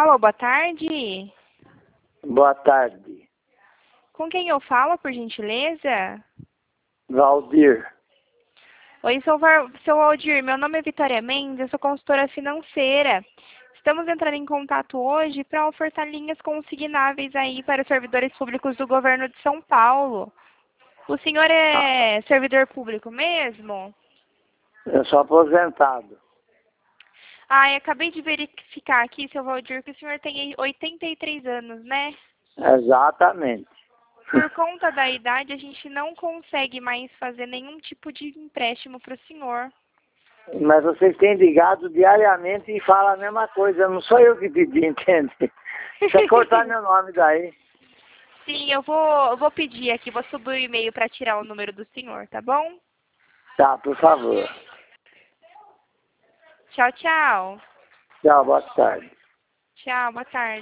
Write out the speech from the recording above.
Alô, boa tarde. Boa tarde. Com quem eu falo, por gentileza? Valdir. Oi, seu Valdir. Meu nome é Vitória Mendes, eu sou consultora financeira. Estamos entrando em contato hoje para ofertar linhas consignáveis aí para os servidores públicos do governo de São Paulo. O senhor é servidor público mesmo? Eu sou aposentado. Ah, eu acabei de verificar aqui, seu Valdir, que o senhor tem 83 anos, né? Exatamente. Por conta da idade, a gente não consegue mais fazer nenhum tipo de empréstimo para o senhor. Mas vocês têm ligado diariamente e falam a mesma coisa. Não sou eu que pedi, entende? Deixa eu cortar meu nome daí. Sim, eu vou pedir aqui, vou subir o e-mail para tirar o número do senhor, tá bom? Tá, por favor. Tchau, tchau. Tchau, boa tarde. Tchau, boa tarde.